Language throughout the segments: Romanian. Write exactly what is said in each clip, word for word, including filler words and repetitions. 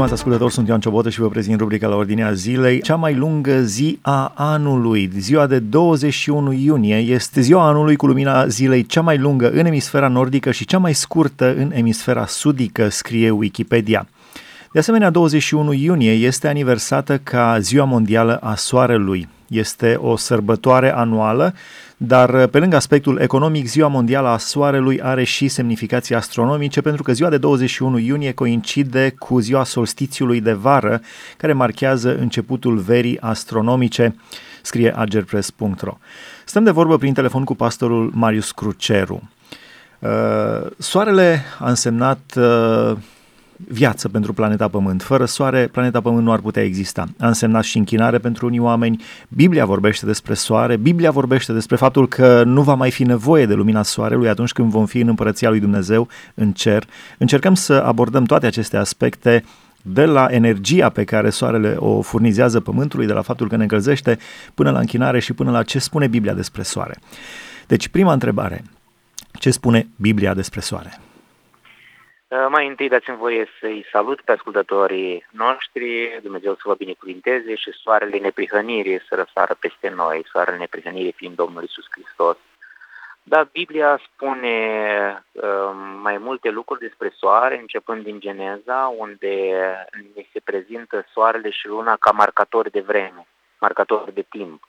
Stimați ascultători, sunt Ioan Ciobotă și vă prezint rubrica La Ordinea Zilei. Cea mai lungă zi a anului, ziua de douăzeci și unu iunie, este ziua anului cu lumina zilei cea mai lungă în emisfera nordică și cea mai scurtă în emisfera sudică, scrie Wikipedia. De asemenea, douăzeci și unu iunie este aniversată ca Ziua Mondială a Soarelui. Este o sărbătoare anuală, dar pe lângă aspectul economic, Ziua Mondială a Soarelui are și semnificații astronomice, pentru că ziua de douăzeci și unu iunie coincide cu ziua solstițiului de vară, care marchează începutul verii astronomice, scrie agerpress punct ro. Stăm de vorbă prin telefon cu pastorul Marius Cruceru. Soarele a însemnat viață pentru planeta Pământ. Fără soare, planeta Pământ nu ar putea exista. A însemnat și închinare pentru unii oameni. Biblia vorbește despre soare. Biblia vorbește despre faptul că nu va mai fi nevoie de lumina soarelui atunci când vom fi în împărăția lui Dumnezeu, în cer. Încercăm să abordăm toate aceste aspecte, de la energia pe care soarele o furnizează Pământului, de la faptul că ne încălzește, până la închinare și până la ce spune Biblia despre soare. Deci, prima întrebare. Ce spune Biblia despre soare? Mai întâi dați-mi voie să-i salut pe ascultătorii noștri, Dumnezeu să vă binecuvinteze și soarele neprihănirii să răsară peste noi, soarele neprihănirii fiind Domnul Iisus Hristos. Dar Biblia spune uh, mai multe lucruri despre soare, începând din Geneza, unde ne se prezintă soarele și luna ca marcatori de vreme, marcatori de timp.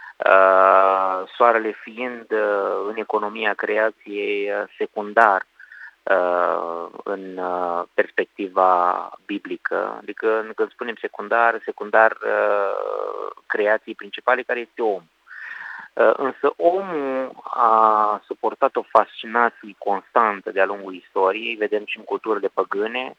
Uh, soarele fiind uh, în economia creației uh, secundar, în perspectiva biblică. Adică când spunem secundar, secundar creației principale, care este omul. Însă omul a suportat o fascinație constantă de-a lungul istoriei, vedem și în culturile păgâne,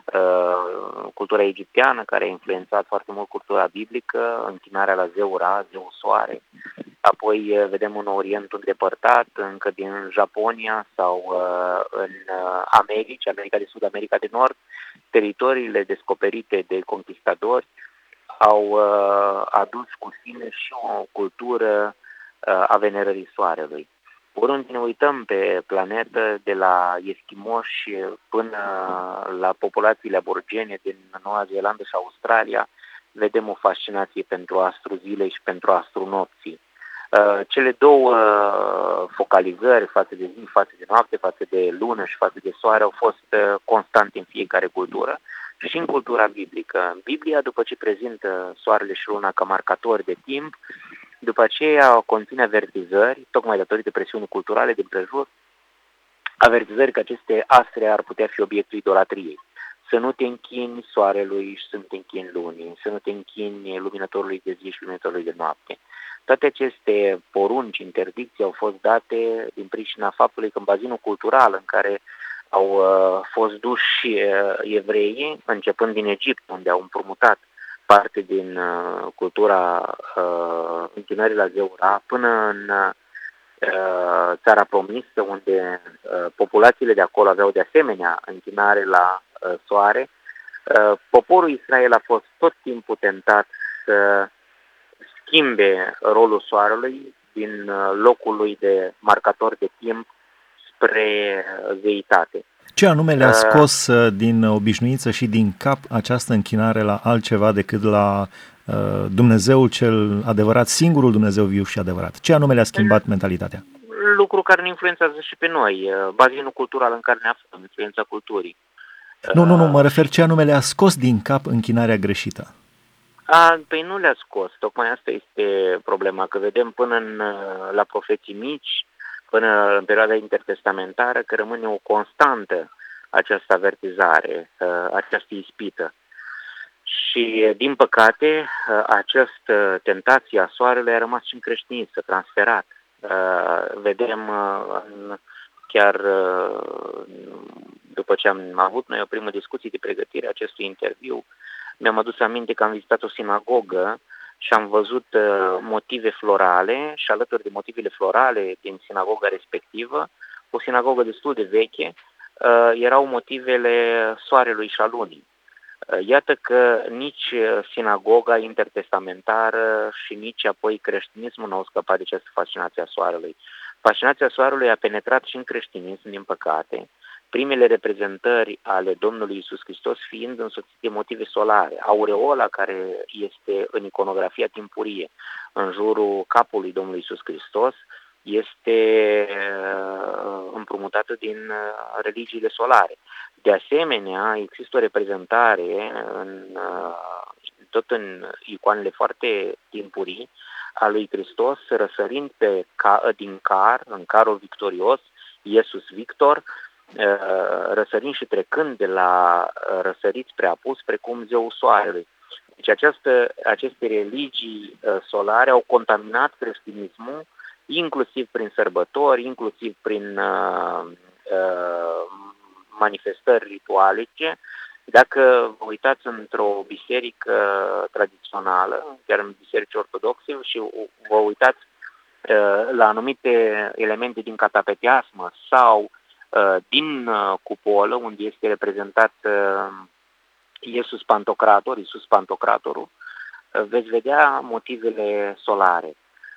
cultura egipteană, care a influențat foarte mult cultura biblică, închinarea la zeu Ra, zeu soare. Apoi vedem în Orientul îndepărtat, încă din Japonia sau uh, în America, America de Sud, America de Nord, teritoriile descoperite de conquistadori au uh, adus cu sine și o cultură uh, a venerării soarelui. Oriunde ne uităm pe planetă, de la eschimoși până la populațiile aborigene din Noua Zeelandă și Australia, vedem o fascinație pentru astru zilei și pentru astru nopții. Cele două focalizări, față de zi, față de noapte, față de lună și față de soare, au fost constante în fiecare cultură și în cultura biblică. Biblia, după ce prezintă soarele și luna ca marcatori de timp, după aceea conține avertizări, tocmai datorită presiunii culturale din prejur, avertizări că aceste astre ar putea fi obiectul idolatriei. Să nu te închini soarelui și să nu te închini lunii, să nu te închini luminătorului de zi și luminătorului de noapte. Toate aceste porunci, interdicții au fost date din pricina faptului că în bazinul cultural în care au uh, fost duși uh, evreii, începând din Egipt, unde au împrumutat parte din uh, cultura uh, închinării la zeu Ra, până în uh, țara promisă, unde uh, populațiile de acolo aveau de asemenea închinare la uh, soare, uh, poporul Israel a fost tot timpul tentat să schimbe rolul soarelui din locul lui de marcator de timp spre zeitate. Ce anume le-a scos uh, din obișnuință și din cap această închinare la altceva decât la uh, Dumnezeul cel adevărat, singurul Dumnezeu viu și adevărat? Ce anume le-a schimbat mentalitatea? Lucru care ne influențează și pe noi, bazinul cultural în care ne aflăm, influența culturii. Nu, nu, nu, mă refer ce anume le-a scos din cap închinarea greșită. A, păi nu le-a scos, tocmai asta este problema, că vedem până în, la profeții mici, până în perioada intertestamentară, că rămâne o constantă această avertizare, această ispită. Și, din păcate, această tentație a soarelui a rămas și în creștinism, s-a transferat. Vedem chiar după ce am avut noi o primă discuție de pregătire a acestui interviu, mi-am adus aminte că am vizitat o sinagogă și am văzut motive florale și alături de motivele florale din sinagoga respectivă, o sinagogă destul de veche, erau motivele soarelui și a lunii. Iată că nici sinagoga intertestamentară și nici apoi creștinismul n-au scăpat de această fascinație a soarelui. Fascinația soarelui a penetrat și în creștinism, din păcate, primele reprezentări ale Domnului Iisus Hristos fiind însoțite de motive solare. Aureola, care este în iconografia timpurie în jurul capului Domnului Iisus Hristos, este împrumutată din religiile solare. De asemenea, există o reprezentare în, tot în icoanele foarte timpurii a lui Hristos, răsărind pe, din car, în carul victorios, Iesus Victor, răsărind și trecând de la răsărit spre apus, precum zeul soarelui. Deci această, aceste religii solare au contaminat creștinismul, inclusiv prin sărbători, inclusiv prin uh, uh, manifestări ritualice. Dacă vă uitați într-o biserică tradițională, chiar în biserici ortodoxe, și vă uitați uh, la anumite elemente din catapeteasmă sau uh, din uh, cupolă, unde este reprezentat uh, Iisus Pantocrator, Iisus Pantocratorul, uh, veți vedea motivele solare.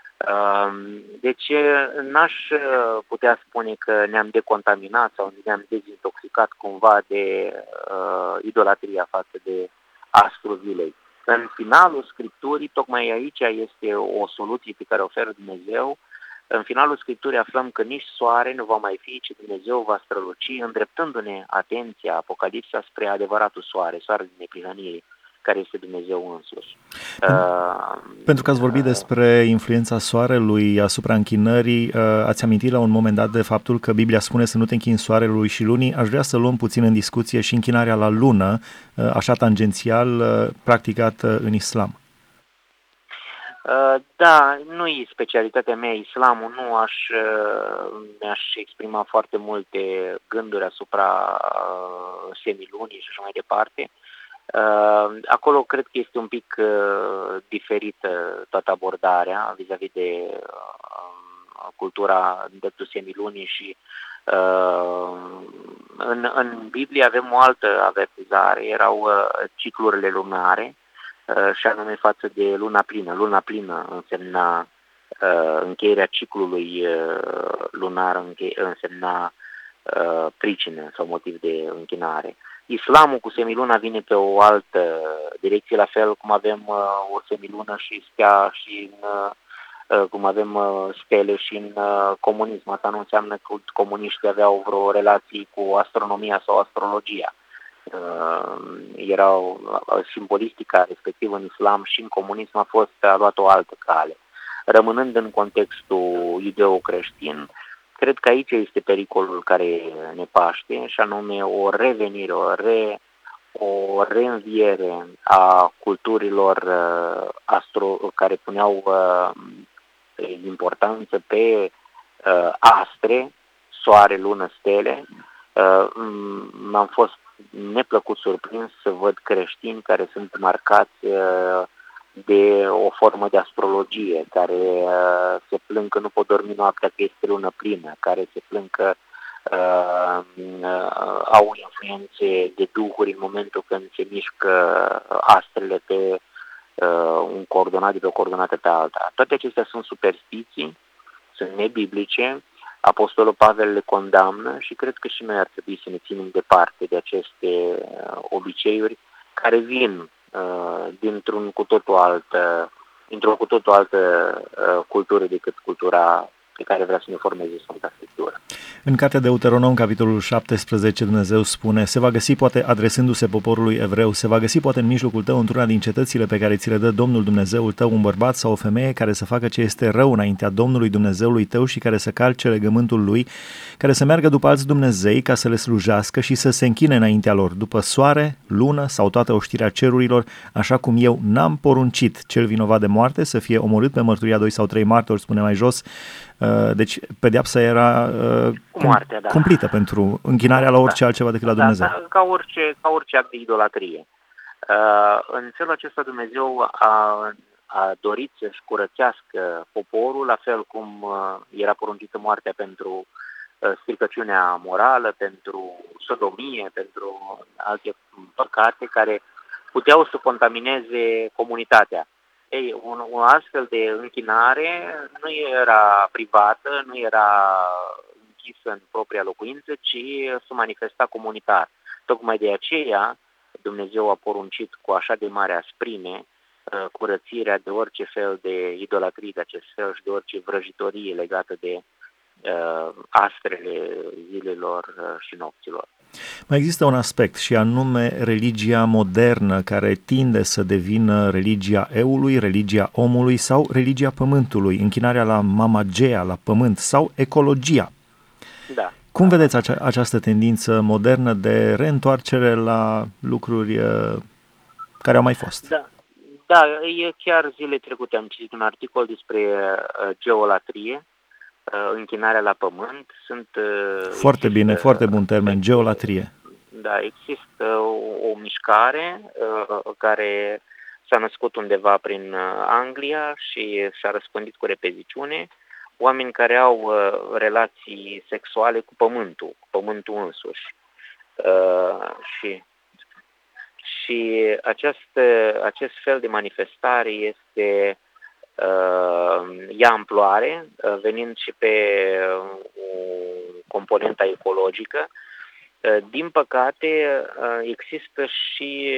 Deci n-aș putea spune că ne-am decontaminat sau ne-am dezintoxicat cumva de uh, idolatria față de astrul zilei. În finalul Scripturii, tocmai aici este o soluție pe care o oferă Dumnezeu. În finalul Scripturii aflăm că nici soare nu va mai fi, ci Dumnezeu va străluci, îndreptându-ne atenția, Apocalipsa, spre adevăratul soare, soarele din neprihănire, care este Dumnezeu însuși. Uh, Pentru că ați vorbit uh, despre influența soarelui asupra închinării, uh, ați amintit la un moment dat de faptul că Biblia spune să nu te închini soarelui și lunii. Aș vrea să luăm puțin în discuție și închinarea la lună, uh, așa tangențial, uh, practicată în islam. Uh, da, nu e specialitatea mea islamul, nu aș, uh, mi-aș exprima foarte multe gânduri asupra uh, semilunii și așa mai departe. Uh, acolo cred că este un pic uh, diferită toată abordarea vis-a-vis de uh, cultura dreptul semilunii și uh, în, în Biblie avem o altă avertizare, erau uh, ciclurile lunare uh, și anume față de luna plină. Luna plină însemna uh, încheierea ciclului uh, lunar, înche- însemna uh, pricină sau motiv de închinare. Islamul cu semiluna vine pe o altă direcție, la fel cum avem uh, o semilună și stea și în, uh, cum avem uh, stele și în uh, comunism. Asta nu înseamnă că comuniștii aveau vreo relație cu astronomia sau astrologia. Uh, erau, uh, simbolistica respectiv în islam și în comunism a fost a luat o altă cale. Rămânând în contextul ideo-creștin, cred că aici este pericolul care ne paște, și anume o revenire, o, re, o reînviere a culturilor uh, astro, care puneau uh, importanță pe uh, astre, soare, lună, stele. Uh, m-am fost neplăcut surprins să văd creștini care sunt marcați uh, de o formă de astrologie, care uh, se plâng că nu pot dormi noaptea că este lună plină, care se plâng că uh, uh, au influențe de duhuri în momentul când se mișcă astrele pe uh, un coordonat de pe o coordonată pe alta. Toate acestea sunt superstiții, sunt nebiblice, Apostolul Pavel le condamnă și cred că și noi ar trebui să ne ținem departe de aceste uh, obiceiuri care vin Uh, dintr-un cu totul altă, dintr-o cu totul altă uh, cultură decât cultura pe care vrea să ne formeze Sfânta Scriptură. În cartea Deuteronom, capitolul șaptesprezece, Dumnezeu spune: se va găsi, poate adresându-se poporului evreu, se va găsi poate în mijlocul tău, într-una din cetățile pe care ți le dă Domnul Dumnezeul tău, un bărbat sau o femeie care să facă ce este rău înaintea Domnului Dumnezeului tău și care să calce legământul lui, care să meargă după alți dumnezei ca să le slujească și să se închine înaintea lor, după soare, lună sau toată oștirea cerurilor, așa cum eu n-am poruncit. Cel vinovat de moarte să fie omorât pe mărturia doi sau trei martori, spune mai jos. Deci pedeapsa era uh, moartea, da. cumplită pentru închinarea la orice da. altceva decât la Dumnezeu. Da, da, ca, orice, ca orice act de idolatrie. Uh, în felul acesta Dumnezeu a, a dorit să-și curățească poporul, la fel cum uh, era poruncită moartea pentru uh, stricăciunea morală, pentru sodomie, pentru alte păcate care puteau să contamineze comunitatea. Ei, un, un astfel de închinare nu era privată, nu era închisă în propria locuință, ci se manifesta comunitar. Tocmai de aceea Dumnezeu a poruncit cu așa de mare asprime curățirea de orice fel de idolatrie de acest fel și de orice vrăjitorie legată de uh, astrele zilelor uh, și nopților. Mai există un aspect și anume religia modernă care tinde să devină religia eului, religia omului sau religia pământului, închinarea la Mama Gea, la pământ sau ecologia. Da. Cum vedeți acea, această tendință modernă de reîntoarcere la lucruri uh, care au mai fost? Da. Da, e chiar zile trecute am citit un articol despre uh, geolatrie, uh, închinarea la pământ. Sunt uh, Foarte bine, uh, foarte bun termen, geolatrie. Da, există o, o mișcare uh, care s-a născut undeva prin uh, Anglia și s-a răspândit cu repeziciune. Oameni care au uh, relații sexuale cu pământul, cu pământul însuși. Uh, și Și acest, acest fel de manifestare este, uh, ia amploare, uh, venind și pe uh, componenta ecologică. Uh, din păcate, uh, există și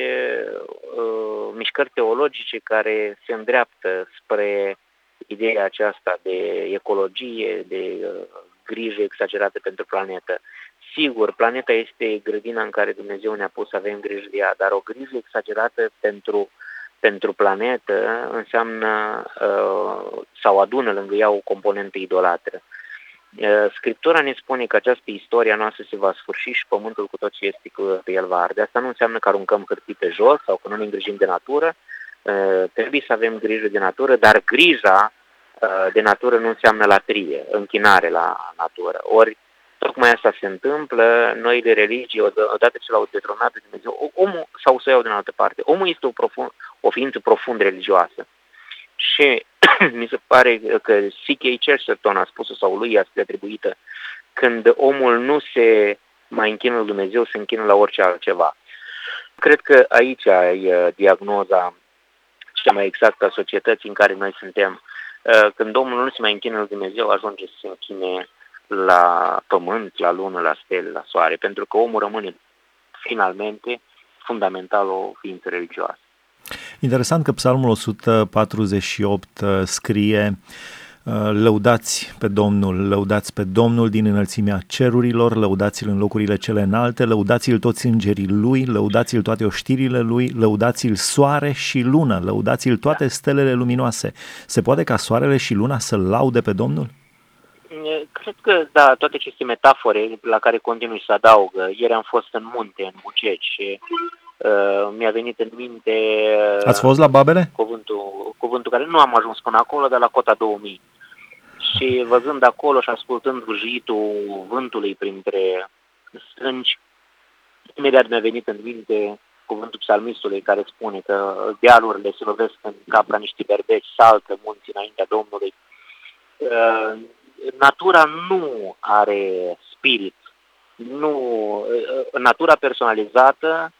uh, mișcări teologice care se îndreaptă spre ideea aceasta de ecologie, de uh, grijă exagerată pentru planetă. Sigur, planeta este grădina în care Dumnezeu ne-a pus să avem grijă de ea, dar o grijă exagerată pentru, pentru planetă înseamnă uh, sau adună lângă ea o componentă idolatră. Uh, Scriptura ne spune că această istorie noastră se va sfârși și pământul cu tot ce este pe el va arde. Asta nu înseamnă că aruncăm hârtii pe jos sau că nu ne îngrijim de natură. Uh, trebuie să avem grijă de natură, dar grija uh, de natură nu înseamnă latrie, închinare la natură. Ori tocmai asta se întâmplă, noile religii, odată ce l-au detronat pe Dumnezeu, omul, sau să o iau din altă parte, omul este o, profund, o ființă profund religioasă. Și mi se pare că C K Chesterton a spus-o, sau lui i-a atribuită, când omul nu se mai închină la Dumnezeu, se închină la orice altceva. Cred că aici e diagnoza cea mai exactă a societății în care noi suntem. Când omul nu se mai închină la Dumnezeu, ajunge să se închine la pământ, la lună, la stele, la soare, pentru că omul rămâne finalmente fundamental o ființă religioasă. Interesant că Psalmul o sută patruzeci și opt scrie: lăudați pe Domnul, lăudați pe Domnul din înălțimea cerurilor, lăudați-l în locurile cele înalte, lăudați-l toți îngerii lui, lăudați-l toate oștirile lui, lăudați-l soare și lună, lăudați-l toate da. stelele luminoase. Se poate ca soarele și luna să laude pe Domnul? Cred că, da, toate aceste metafore la care continui să adaugă. Ieri am fost în munte, în Bucegi și uh, mi-a venit în minte... Uh, Ați fost la Babele? Cuvântul, cuvântul care nu am ajuns până acolo, dar la Cota două mii. Și văzând acolo și ascultând vujitul vântului printre stânci, imediat mi-a venit în minte cuvântul psalmistului care spune că dealurile se lovesc în cap ca niște berbeci, saltă munții înaintea Domnului. Uh, Natura nu are spirit, nu, natura personalizată,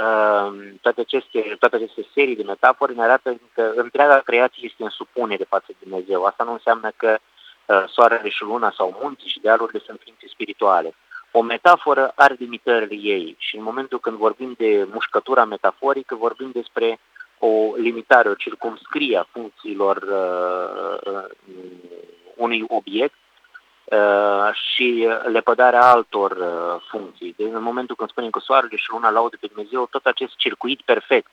toate aceste, toate aceste serii de metafore ne arată că întreaga creație este în supunere față de Dumnezeu. Asta nu înseamnă că soarele și luna sau munții și dealurile sunt ființe spirituale. O metaforă are limitările ei și în momentul când vorbim de mușcătura metaforică, vorbim despre o limitare, o circumscriere a funcțiilor uh, unui obiect uh, și lepădarea altor uh, funcții. Deci în momentul când spunem că soarele și luna laudă pe Dumnezeu, tot acest circuit perfect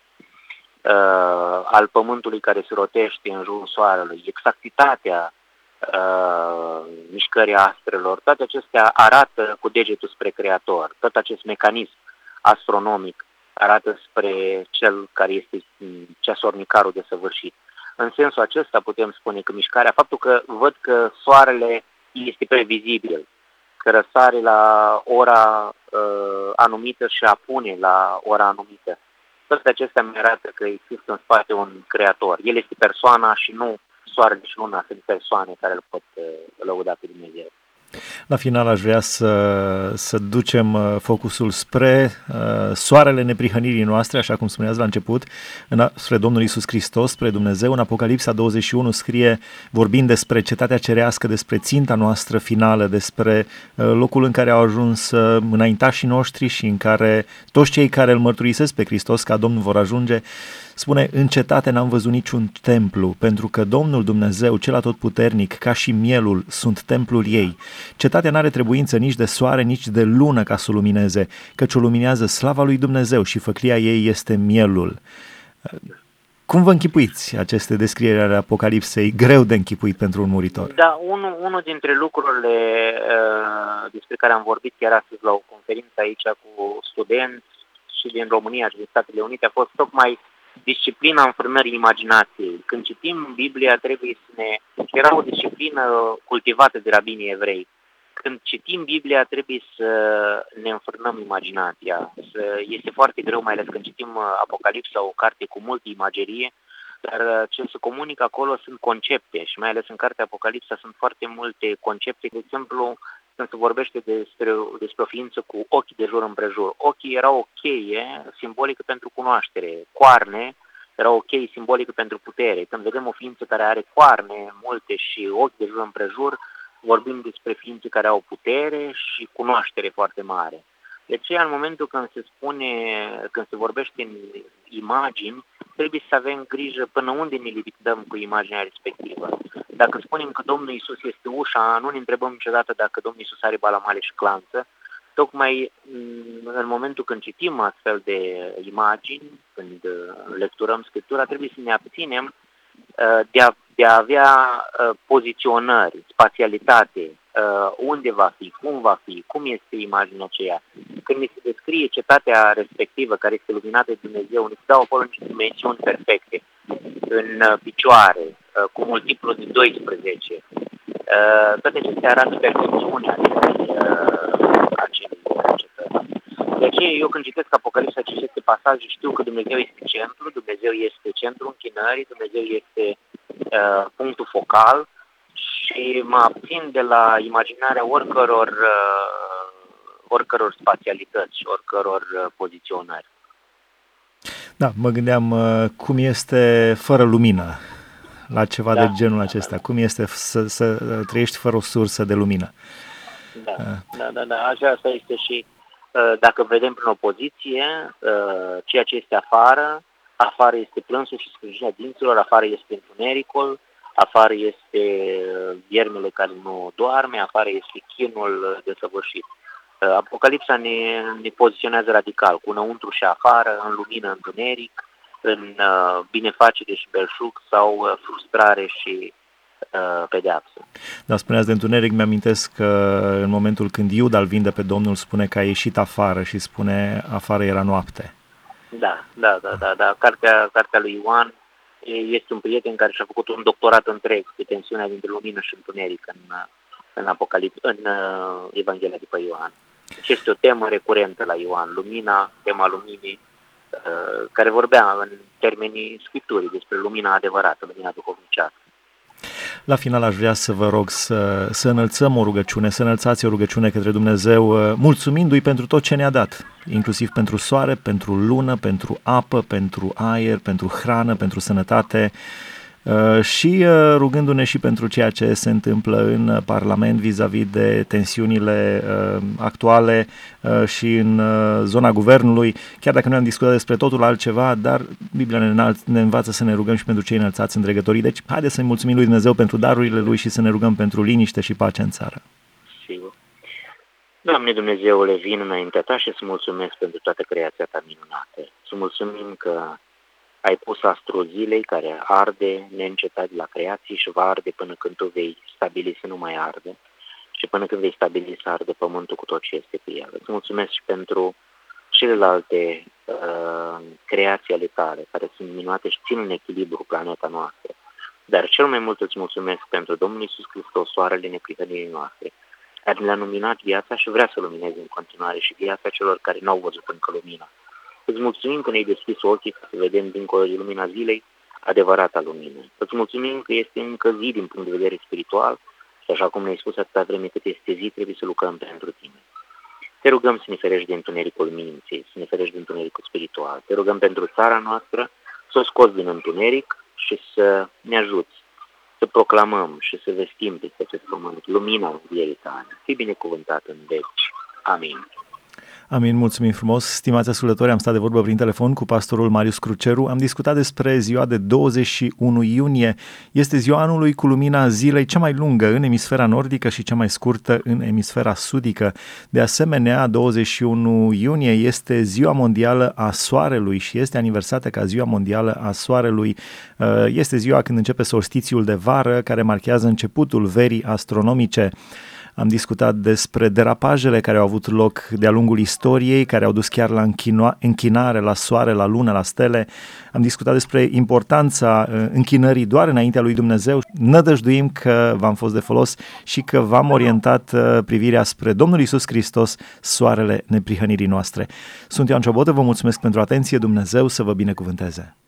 uh, al pământului care se rotește în jurul soarelui, exactitatea uh, mișcării astrelor, toate acestea arată cu degetul spre Creator. Tot acest mecanism astronomic arată spre cel care este ceasornicarul desăvârșit. În sensul acesta putem spune că mișcarea, faptul că văd că soarele este previzibil, că răsare la ora uh, anumită și apune la ora anumită, toate acestea mi arată că există în spate un creator. El este persoana și nu soarele și luna sunt persoane care îl pot uh, lăuda pe Dumnezeu. La final aș vrea să, să ducem focusul spre uh, soarele neprihănirii noastre, așa cum spuneați la început, în, spre Domnul Iisus Hristos, spre Dumnezeu. În Apocalipsa douăzeci și unu scrie, vorbind despre cetatea cerească, despre ținta noastră finală, despre uh, locul în care au ajuns uh, înaintașii noștri și în care toți cei care îl mărturisesc pe Hristos ca Domnul vor ajunge. Spune, în cetate n-am văzut niciun templu, pentru că Domnul Dumnezeu, cel atotputernic, ca și mielul, sunt templul ei. Cetatea n-are trebuință nici de soare, nici de lună ca să o lumineze, căci o luminează slava lui Dumnezeu și făclia ei este mielul. Cum vă închipuiți aceste descrieri ale Apocalipsei, greu de închipuit pentru un muritor? Da, unul, unul dintre lucrurile uh, despre care am vorbit chiar astăzi la o conferință aici cu studenți și din România și din Statele Unite a fost tocmai disciplina înfrânării imaginației. Când citim Biblia trebuie să ne... Era o disciplină cultivată de rabinii evrei. Când citim Biblia trebuie să ne înfrânăm imaginația. Este foarte greu, mai ales când citim Apocalipsa, o carte cu multă imagerie, dar ce se comunică acolo sunt concepte și mai ales în cartea Apocalipsa sunt foarte multe concepte. De exemplu, când se vorbește despre, despre o ființă cu ochi de jur împrejur. Ochii erau o cheie simbolică pentru cunoaștere. Coarne erau o cheie simbolică pentru putere. Când vedem o ființă care are coarne multe și ochi de jur împrejur, vorbim despre ființe care au putere și cunoaștere foarte mare. De aceea, în momentul când se spune, când se vorbește în imagini, trebuie să avem grijă până unde ne limităm cu imaginea respectivă. Dacă spunem că Domnul Iisus este ușa, nu ne întrebăm niciodată dacă Domnul Iisus are balamale și clanță. Tocmai în momentul când citim astfel de imagini, când lecturăm Scriptura, trebuie să ne abținem de a, de a avea poziționări, spațialitate, unde va fi, cum va fi, cum este imaginea aceea. Când mi se descrie cetatea respectivă, care este luminată de Dumnezeu, ne se dau acolo niște dimensiuni perfecte, în picioare, cu multiplu de doisprezece. Toate acestea arată perfecțiunea acelei cetăți. De aceea eu când citesc Apocalipsa, aceste pasaje, știu că Dumnezeu este centru, Dumnezeu este centrul închinării, Dumnezeu este uh, punctul focal și mă abțin de la imaginarea oricăror, uh, oricăror spațialități și oricăror uh, poziționări. Da, mă gândeam uh, cum este fără lumină, la ceva da, de genul acesta, cum este să, să trăiești fără o sursă de lumină. Da, uh. da, da, da, așa asta este și dacă vedem prin opoziție, ceea ce este afară, afară este plânsul și scrâșnirea dinților, afară este întunericul, afară este viermele care nu doarme, afară este chinul desăvârșit. Apocalipsa ne, ne poziționează radical, cu înăuntru și afară, în lumină, întuneric, în binefacere și belșug sau frustrare și pedeapsă. Da, spuneați de întuneric, mi-amintesc că în momentul când Iuda îl vinde pe Domnul, spune că a ieșit afară și spune afară era noapte. Da, da, da, da, da. Cartea, cartea lui Ioan este un prieten care și-a făcut un doctorat întreg pe tensiunea dintre lumină și întuneric în, în, Apocalip, în uh, Evanghelia după Ioan. Deci este o temă recurentă la Ioan, lumina, tema luminii, uh, care vorbea în termenii Scripturii despre lumina adevărată, lumina duhovnicească. La final aș vrea să vă rog să, să înălțăm o rugăciune, să înălțați o rugăciune către Dumnezeu, mulțumindu-i pentru tot ce ne-a dat, inclusiv pentru soare, pentru lună, pentru apă, pentru aer, pentru hrană, pentru sănătate și rugându-ne și pentru ceea ce se întâmplă în Parlament vis-a-vis de tensiunile actuale și în zona guvernului, chiar dacă noi am discutat despre totul altceva, dar Biblia ne, înalț, ne învață să ne rugăm și pentru cei înălțați în dregătorii. Deci, haideți să-i mulțumim lui Dumnezeu pentru darurile lui și să ne rugăm pentru liniște și pace în țară. Sigur. Doamne Dumnezeule, vin înaintea Ta și îți mulțumesc pentru toată creația Ta minunată. Să mulțumim că ai pus astrul zilei care arde neîncetat la creație și va arde până când Tu vei stabili să nu mai arde și până când vei stabili să arde pământul cu tot ce este pe el. Îți mulțumesc și pentru celelalte uh, creații ale Tale, care sunt minunate și țin în echilibru planeta noastră. Dar cel mai mult îți mulțumesc pentru Domnul Iisus Hristos, soarele neprihănirii noastre, care ne-a luminat viața și vrea să lumineze în continuare și viața celor care n-au văzut încă lumina. Îți mulțumim că ne-ai deschis ochii ca să vedem dincolo de lumina zilei adevărata lumină. Îți mulțumim că este încă zi din punct de vedere spiritual Și așa cum ne-ai spus, atâta vreme cât este zi, trebuie să lucrăm pentru tine. Te rugăm să ne ferești de întunericul minții, să ne ferești de întunericul spiritual. Te rugăm pentru țara noastră să o scoți din întuneric și să ne ajuți să proclamăm și să vestim peste acest pământ lumina învierii tale. Fii binecuvântat în veci. Amin. Amin, mulțumim frumos. Stimați ascultători, am stat de vorbă prin telefon cu pastorul Marius Cruceru. Am discutat despre ziua de douăzeci și unu iunie. Este ziua anului cu lumina zilei cea mai lungă în emisfera nordică și cea mai scurtă în emisfera sudică. De asemenea, douăzeci și unu iunie este ziua mondială a soarelui și este aniversată ca ziua mondială a soarelui. Este ziua când începe solstițiul de vară, care marchează începutul verii astronomice. Am discutat despre derapajele care au avut loc de-a lungul istoriei, care au dus chiar la închino- închinare la soare, la lună, la stele. Am discutat despre importanța închinării doar înaintea lui Dumnezeu. Nădăjduim că v-am fost de folos și că v-am orientat privirea spre Domnul Iisus Hristos, soarele neprihănirii noastre. Sunt Ioan Ciobotă, vă mulțumesc pentru atenție, Dumnezeu să vă binecuvânteze!